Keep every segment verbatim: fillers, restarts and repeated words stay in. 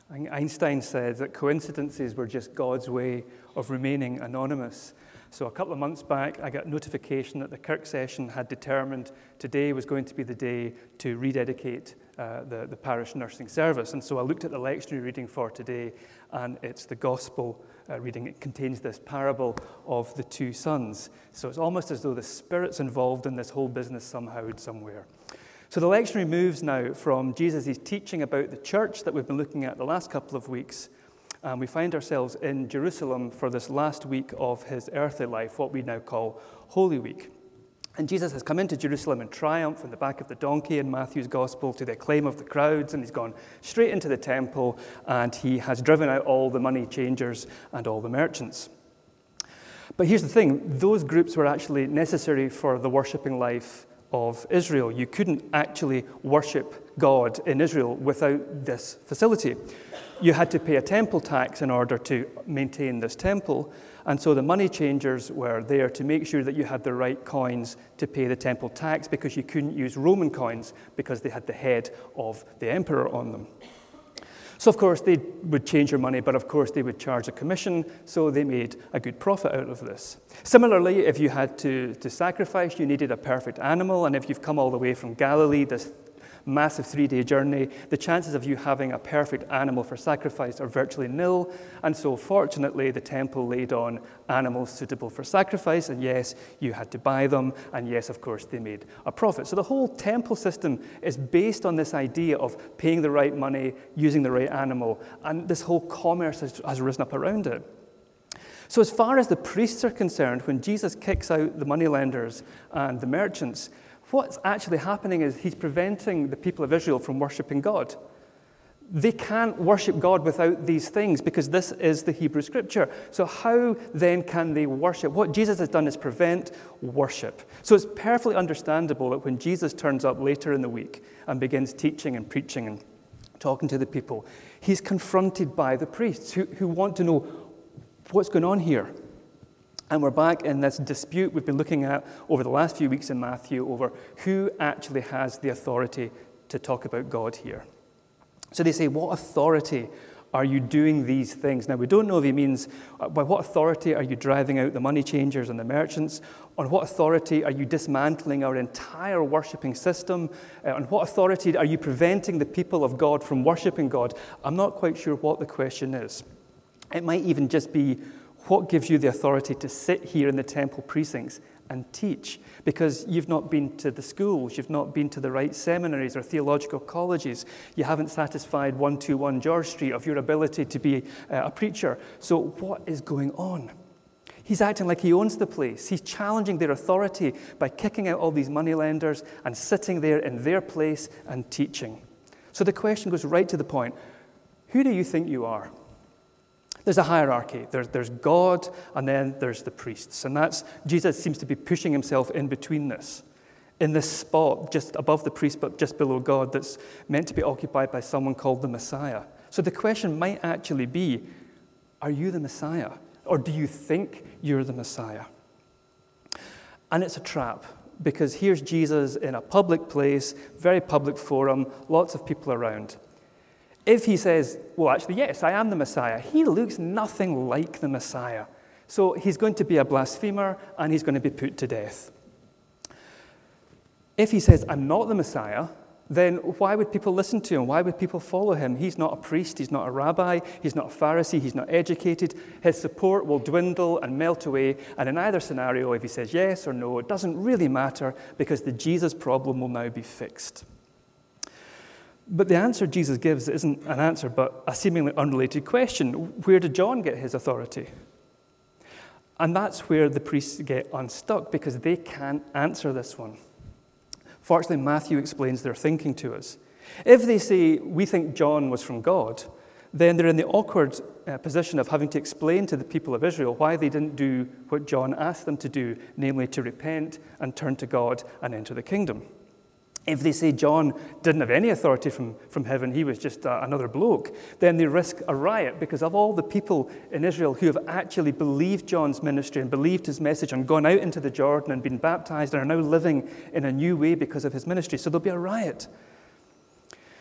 I think Einstein said that coincidences were just God's way of remaining anonymous. So a couple of months back, I got notification that the Kirk session had determined today was going to be the day to rededicate uh, the, the parish nursing service. And so I looked at the lectionary reading for today, and it's the gospel uh, reading. It contains this parable of the two sons. So it's almost as though the Spirit's involved in this whole business somehow, somewhere. So the lectionary moves now from Jesus' teaching about the church that we've been looking at the last couple of weeks, and we find ourselves in Jerusalem for this last week of his earthly life, what we now call Holy Week. And Jesus has come into Jerusalem in triumph on the back of the donkey in Matthew's Gospel to the acclaim of the crowds, and he's gone straight into the temple, and he has driven out all the money changers and all the merchants. But here's the thing, those groups were actually necessary for the worshipping life of Israel. You couldn't actually worship God in Israel without this facility. You had to pay a temple tax in order to maintain this temple, and so the money changers were there to make sure that you had the right coins to pay the temple tax, because you couldn't use Roman coins because they had the head of the emperor on them. So of course they would change your money, but of course they would charge a commission, so they made a good profit out of this. Similarly, if you had to, to sacrifice, you needed a perfect animal, and if you've come all the way from Galilee, this massive three-day journey, the chances of you having a perfect animal for sacrifice are virtually nil, and so fortunately the temple laid on animals suitable for sacrifice, and yes, you had to buy them, and yes, of course, they made a profit. So the whole temple system is based on this idea of paying the right money, using the right animal, and this whole commerce has, has risen up around it. So as far as the priests are concerned, when Jesus kicks out the moneylenders and the merchants, what's actually happening is he's preventing the people of Israel from worshiping God. They can't worship God without these things, because this is the Hebrew Scripture. So how then can they worship? What Jesus has done is prevent worship. So it's perfectly understandable that when Jesus turns up later in the week and begins teaching and preaching and talking to the people, he's confronted by the priests who, who want to know what's going on here. And we're back in this dispute we've been looking at over the last few weeks in Matthew over who actually has the authority to talk about God here. So they say, what authority are you doing these things? Now, we don't know if he means, uh, by what authority are you driving out the money changers and the merchants? On what authority are you dismantling our entire worshipping system? Uh, on what authority are you preventing the people of God from worshipping God? I'm not quite sure what the question is. It might even just be, what gives you the authority to sit here in the temple precincts and teach? Because you've not been to the schools, you've not been to the right seminaries or theological colleges, you haven't satisfied one twenty-one George Street of your ability to be a preacher. So what is going on? He's acting like he owns the place. He's challenging their authority by kicking out all these moneylenders and sitting there in their place and teaching. So the question goes right to the point. Who do you think you are? There's a hierarchy. There's, there's God, and then there's the priests. And that's, Jesus seems to be pushing himself in between this, in this spot just above the priest, but just below God, that's meant to be occupied by someone called the Messiah. So the question might actually be, are you the Messiah? Or do you think you're the Messiah? And it's a trap, because here's Jesus in a public place, very public forum, lots of people around. If he says, well, actually, yes, I am the Messiah, he looks nothing like the Messiah. So he's going to be a blasphemer, and he's going to be put to death. If he says, I'm not the Messiah, then why would people listen to him? Why would people follow him? He's not a priest, he's not a rabbi, he's not a Pharisee, he's not educated. His support will dwindle and melt away, and in either scenario, if he says yes or no, it doesn't really matter, because the Jesus problem will now be fixed. But the answer Jesus gives isn't an answer, but a seemingly unrelated question. Where did John get his authority? And that's where the priests get unstuck, because they can't answer this one. Fortunately, Matthew explains their thinking to us. If they say, we think John was from God, then they're in the awkward uh, position of having to explain to the people of Israel why they didn't do what John asked them to do, namely to repent and turn to God and enter the kingdom. If they say John didn't have any authority from, from heaven, he was just uh, another bloke, then they risk a riot, because of all the people in Israel who have actually believed John's ministry and believed his message and gone out into the Jordan and been baptized and are now living in a new way because of his ministry. So there'll be a riot.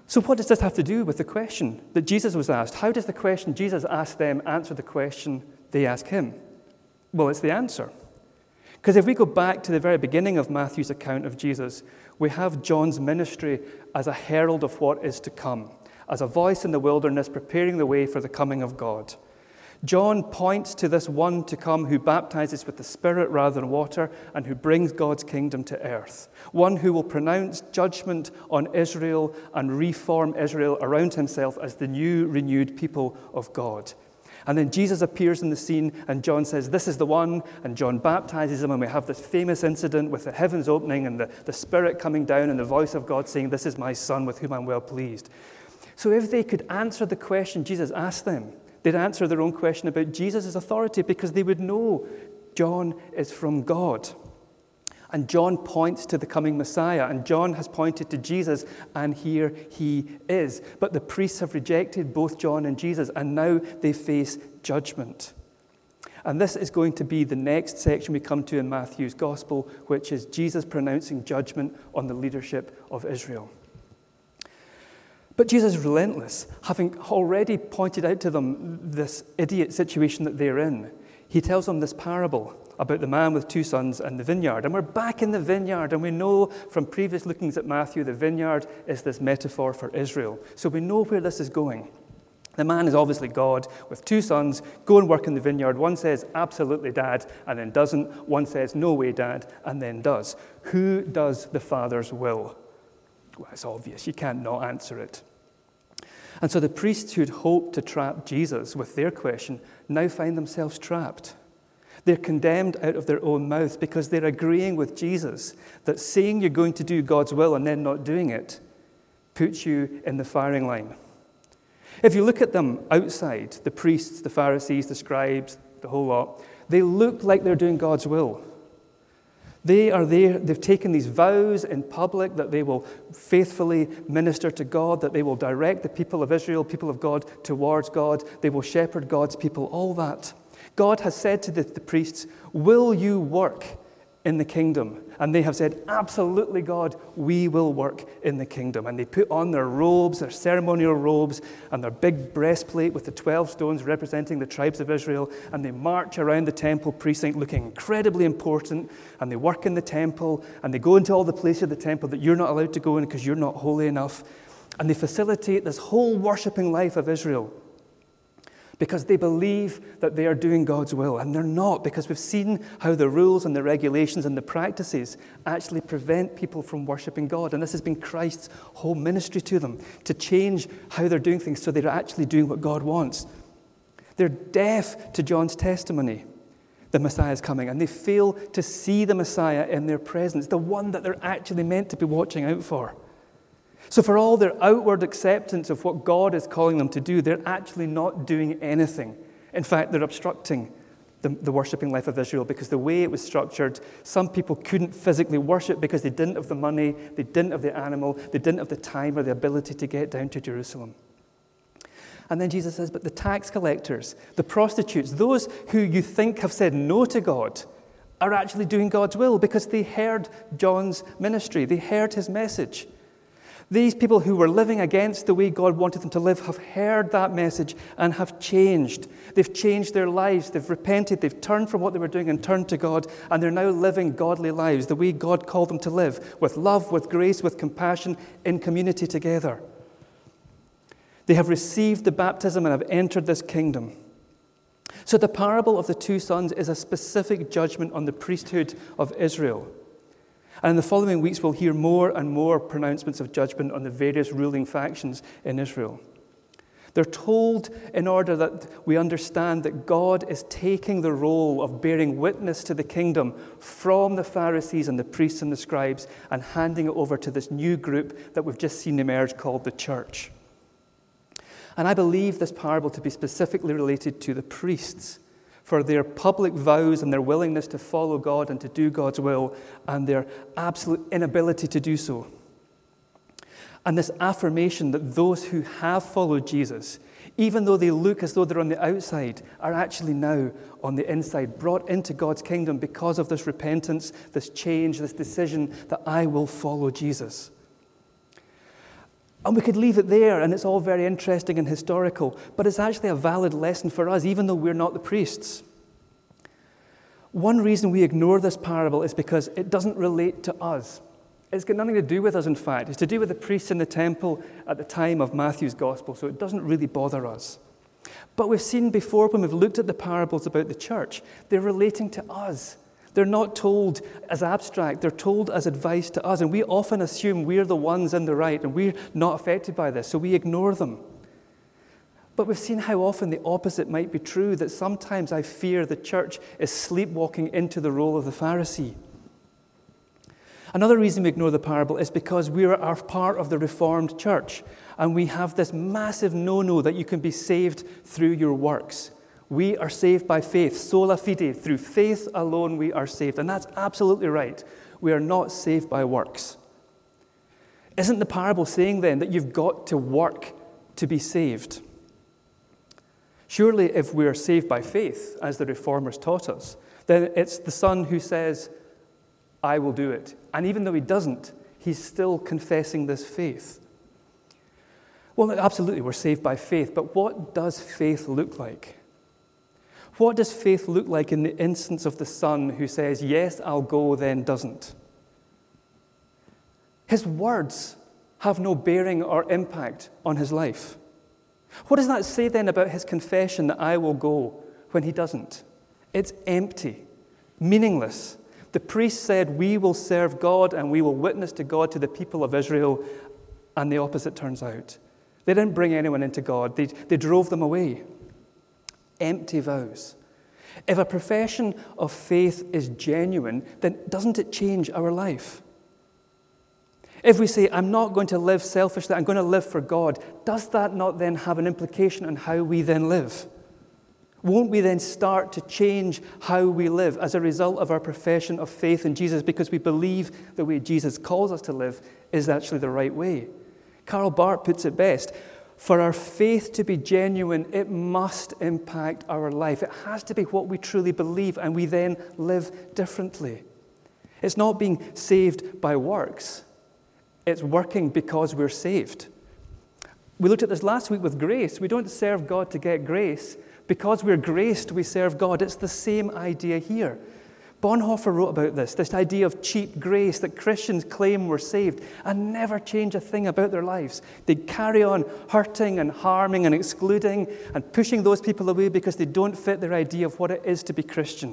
So what does this have to do with the question that Jesus was asked? How does the question Jesus asked them answer the question they ask him? Well, it's the answer. Because if we go back to the very beginning of Matthew's account of Jesus, we have John's ministry as a herald of what is to come, as a voice in the wilderness preparing the way for the coming of God. John points to this one to come who baptizes with the Spirit rather than water and who brings God's kingdom to earth. One who will pronounce judgment on Israel and reform Israel around himself as the new, renewed people of God. And then Jesus appears in the scene and John says, this is the one, and John baptizes him, and we have this famous incident with the heavens opening and the, the Spirit coming down and the voice of God saying, this is my Son with whom I'm well pleased. So if they could answer the question Jesus asked them, they'd answer their own question about Jesus' authority because they would know John is from God. And John points to the coming Messiah, and John has pointed to Jesus, and here he is. But the priests have rejected both John and Jesus, and now they face judgment. And this is going to be the next section we come to in Matthew's Gospel, which is Jesus pronouncing judgment on the leadership of Israel. But Jesus is relentless, having already pointed out to them this idiot situation that they're in. He tells them this parable about the man with two sons and the vineyard. And we're back in the vineyard, and we know from previous lookings at Matthew, the vineyard is this metaphor for Israel. So we know where this is going. The man is obviously God with two sons, go and work in the vineyard. One says, absolutely, Dad, and then doesn't. One says, no way, Dad, and then does. Who does the Father's will? Well, it's obvious. You can't not answer it. And so the priests who'd hoped to trap Jesus with their question now find themselves trapped. They're condemned out of their own mouths because they're agreeing with Jesus that saying you're going to do God's will and then not doing it puts you in the firing line. If you look at them outside, the priests, the Pharisees, the scribes, the whole lot, they look like they're doing God's will. They are there, they've taken these vows in public that they will faithfully minister to God, that they will direct the people of Israel, people of God, towards God. They will shepherd God's people, all that. God has said to the, the priests, will you work in the kingdom? And they have said, absolutely, God, we will work in the kingdom. And they put on their robes, their ceremonial robes, and their big breastplate with the twelve stones representing the tribes of Israel, and they march around the temple precinct looking incredibly important, and they work in the temple, and they go into all the places of the temple that you're not allowed to go in because you're not holy enough, and they facilitate this whole worshipping life of Israel because they believe that they are doing God's will, and they're not, because we've seen how the rules and the regulations and the practices actually prevent people from worshiping God, and this has been Christ's whole ministry to them, to change how they're doing things so they're actually doing what God wants. They're deaf to John's testimony, the Messiah is coming, and they fail to see the Messiah in their presence, the one that they're actually meant to be watching out for. So for all their outward acceptance of what God is calling them to do, they're actually not doing anything. In fact, they're obstructing the, the worshipping life of Israel because the way it was structured, some people couldn't physically worship because they didn't have the money, they didn't have the animal, they didn't have the time or the ability to get down to Jerusalem. And then Jesus says, but the tax collectors, the prostitutes, those who you think have said no to God, are actually doing God's will because they heard John's ministry, they heard his message. These people who were living against the way God wanted them to live have heard that message and have changed. They've changed their lives. They've repented. They've turned from what they were doing and turned to God, and they're now living godly lives the way God called them to live, with love, with grace, with compassion, in community together. They have received the baptism and have entered this kingdom. So the parable of the two sons is a specific judgment on the priesthood of Israel. And in the following weeks, we'll hear more and more pronouncements of judgment on the various ruling factions in Israel. They're told in order that we understand that God is taking the role of bearing witness to the kingdom from the Pharisees and the priests and the scribes and handing it over to this new group that we've just seen emerge called the church. And I believe this parable to be specifically related to the priests, for their public vows and their willingness to follow God and to do God's will, and their absolute inability to do so. And this affirmation that those who have followed Jesus, even though they look as though they're on the outside, are actually now on the inside, brought into God's kingdom because of this repentance, this change, this decision that I will follow Jesus. And we could leave it there, and it's all very interesting and historical, but it's actually a valid lesson for us, even though we're not the priests. One reason we ignore this parable is because it doesn't relate to us. It's got nothing to do with us, in fact. It's to do with the priests in the temple at the time of Matthew's gospel, so it doesn't really bother us. But we've seen before, when we've looked at the parables about the church, they're relating to us. They're not told as abstract, they're told as advice to us. And we often assume we're the ones in the right and we're not affected by this, so we ignore them. But we've seen how often the opposite might be true, that sometimes I fear the church is sleepwalking into the role of the Pharisee. Another reason we ignore the parable is because we are part of the Reformed church, and we have this massive no-no that you can be saved through your works. We are saved by faith, sola fide. Through faith alone we are saved. And that's absolutely right. We are not saved by works. Isn't the parable saying then that you've got to work to be saved? Surely if we are saved by faith, as the Reformers taught us, then it's the Son who says, I will do it. And even though he doesn't, he's still confessing this faith. Well, absolutely, we're saved by faith, but what does faith look like? What does faith look like in the instance of the son who says, yes, I'll go, then doesn't? His words have no bearing or impact on his life. What does that say then about his confession that I will go when he doesn't? It's empty, meaningless. The priest said, we will serve God and we will witness to God to the people of Israel, and the opposite turns out. They didn't bring anyone into God. They, they drove them away. Empty vows. If a profession of faith is genuine, then doesn't it change our life? If we say, I'm not going to live selfishly, I'm going to live for God, does that not then have an implication on how we then live? Won't we then start to change how we live as a result of our profession of faith in Jesus, because we believe the way Jesus calls us to live is actually the right way? Karl Barth puts it best. For our faith to be genuine, it must impact our life. It has to be what we truly believe, and we then live differently. It's not being saved by works. It's working because we're saved. We looked at this last week with grace. We don't serve God to get grace. Because we're graced, we serve God. It's the same idea here. Bonhoeffer wrote about this, this idea of cheap grace, that Christians claim we're saved and never change a thing about their lives. They carry on hurting and harming and excluding and pushing those people away because they don't fit their idea of what it is to be Christian.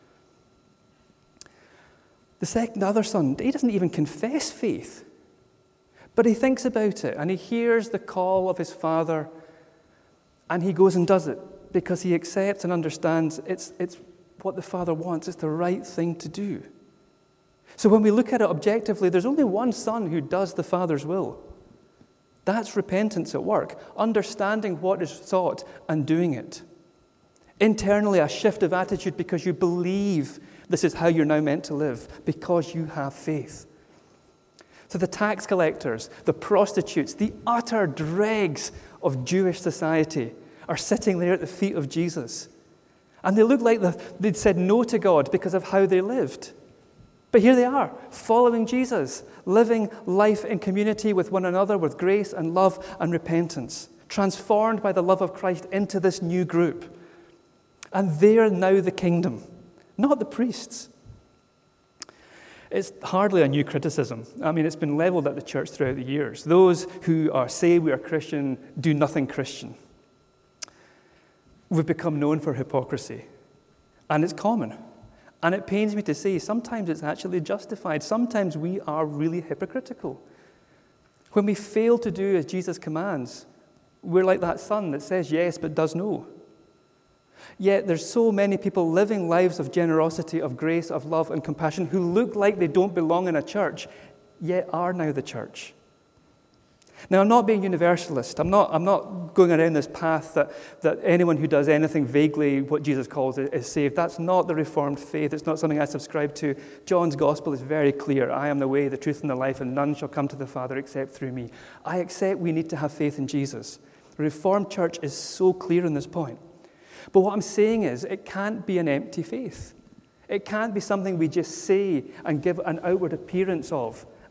The second, the other son, he doesn't even confess faith, but he thinks about it and he hears the call of his father and he goes and does it because he accepts and understands it's it's. what the Father wants. It's the right thing to do. So when we look at it objectively, there's only one son who does the Father's will. That's repentance at work, understanding what is sought and doing it. Internally, a shift of attitude because you believe this is how you're now meant to live, because you have faith. So the tax collectors, the prostitutes, the utter dregs of Jewish society are sitting there at the feet of Jesus. And they look like they'd said no to God because of how they lived. But here they are, following Jesus, living life in community with one another, with grace and love and repentance, transformed by the love of Christ into this new group. And they're now the kingdom, not the priests. It's hardly a new criticism. I mean, it's been leveled at the church throughout the years. Those who are say we are Christian do nothing Christian. We've become known for hypocrisy, and it's common. And it pains me to say, sometimes it's actually justified. Sometimes we are really hypocritical. When we fail to do as Jesus commands, we're like that son that says yes but does no. Yet there's so many people living lives of generosity, of grace, of love and compassion who look like they don't belong in a church, yet are now the church. Now, I'm not being universalist. I'm not, I'm not going around this path that, that anyone who does anything vaguely what Jesus calls it is saved. That's not the Reformed faith. It's not something I subscribe to. John's gospel is very clear. I am the way, the truth, and the life, and none shall come to the Father except through me. I accept we need to have faith in Jesus. The Reformed church is so clear on this point. But what I'm saying is it can't be an empty faith. It can't be something we just say and give an outward appearance of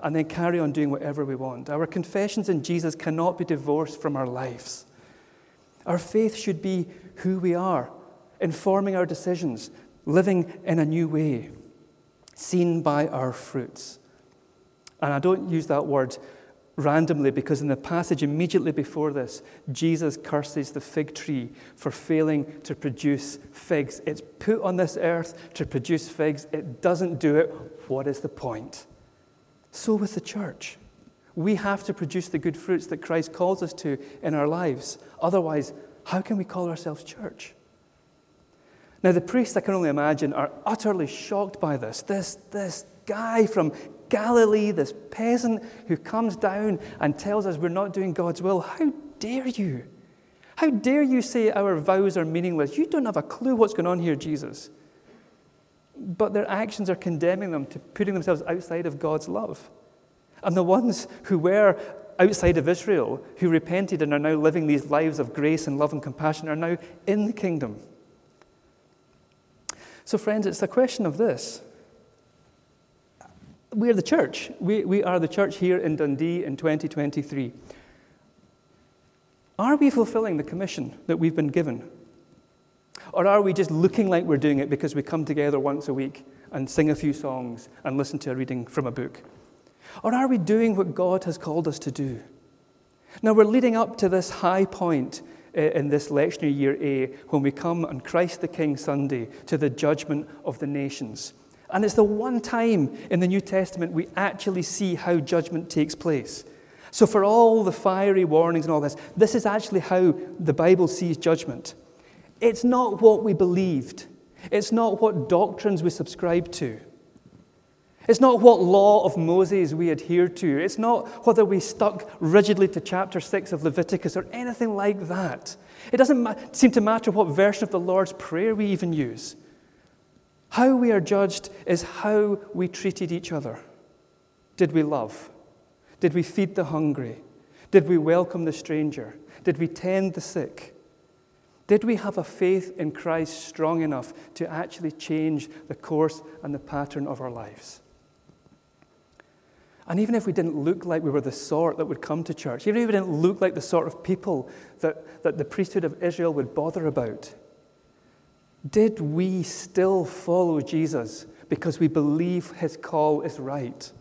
and then carry on doing whatever we want. Our confessions in Jesus cannot be divorced from our lives. Our faith should be who we are, informing our decisions, living in a new way, seen by our fruits. And I don't use that word randomly, because in the passage immediately before this, Jesus curses the fig tree for failing to produce figs. It's put on this earth to produce figs. It doesn't do it. What is the point? So with the church. We have to produce the good fruits that Christ calls us to in our lives. Otherwise, how can we call ourselves church? Now, the priests, I can only imagine, are utterly shocked by this. This, this guy from Galilee, this peasant who comes down and tells us we're not doing God's will. How dare you? How dare you say our vows are meaningless? You don't have a clue what's going on here, Jesus. But their actions are condemning them to putting themselves outside of God's love. And the ones who were outside of Israel, who repented and are now living these lives of grace and love and compassion, are now in the kingdom. So friends, it's a question of this. We are the church. We, we are the church here in Dundee in twenty twenty-three. Are we fulfilling the commission that we've been given? Or are we just looking like we're doing it because we come together once a week and sing a few songs and listen to a reading from a book? Or are we doing what God has called us to do? Now, we're leading up to this high point in this lectionary year A, when we come on Christ the King Sunday to the judgment of the nations. And it's the one time in the New Testament we actually see how judgment takes place. So for all the fiery warnings and all this, this is actually how the Bible sees judgment. It's not what we believed. It's not what doctrines we subscribe to. It's not what law of Moses we adhere to. It's not whether we stuck rigidly to chapter six of Leviticus or anything like that. It doesn't ma- seem to matter what version of the Lord's Prayer we even use. How we are judged is how we treated each other. Did we love? Did we feed the hungry? Did we welcome the stranger? Did we tend the sick? Did we have a faith in Christ strong enough to actually change the course and the pattern of our lives? And even if we didn't look like we were the sort that would come to church, even if we didn't look like the sort of people that, that the priesthood of Israel would bother about, did we still follow Jesus because we believe his call is right?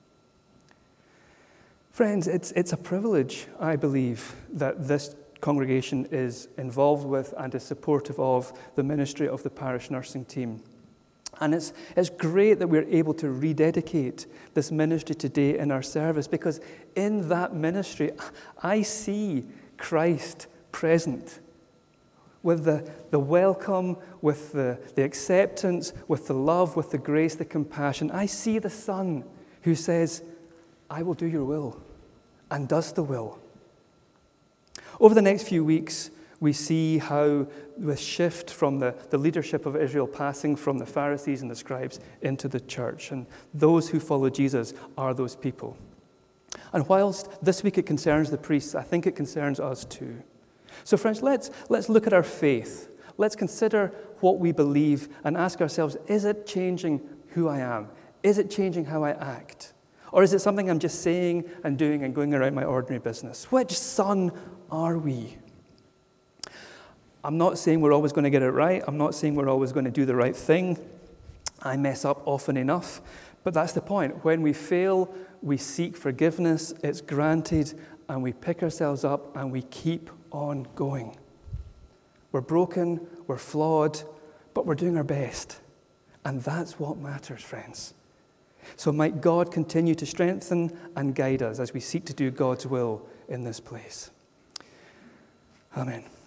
Friends, it's, it's a privilege, I believe, that this congregation is involved with and is supportive of the ministry of the parish nursing team. And it's, it's great that we're able to rededicate this ministry today in our service, because in that ministry, I see Christ present with the, the welcome, with the, the acceptance, with the love, with the grace, the compassion. I see the Son who says, I will do your will, and does the will. Over the next few weeks, we see how the shift from the, the leadership of Israel passing from the Pharisees and the scribes into the church. And those who follow Jesus are those people. And whilst this week it concerns the priests, I think it concerns us too. So friends, let's, let's look at our faith. Let's consider what we believe and ask ourselves, is it changing who I am? Is it changing how I act? Or is it something I'm just saying and doing and going around my ordinary business? Which son are we? I'm not saying we're always going to get it right. I'm not saying we're always going to do the right thing. I mess up often enough. But that's the point. When we fail, we seek forgiveness, it's granted, and we pick ourselves up and we keep on going. We're broken, we're flawed, but we're doing our best. And that's what matters, friends. So might God continue to strengthen and guide us as we seek to do God's will in this place. Amen.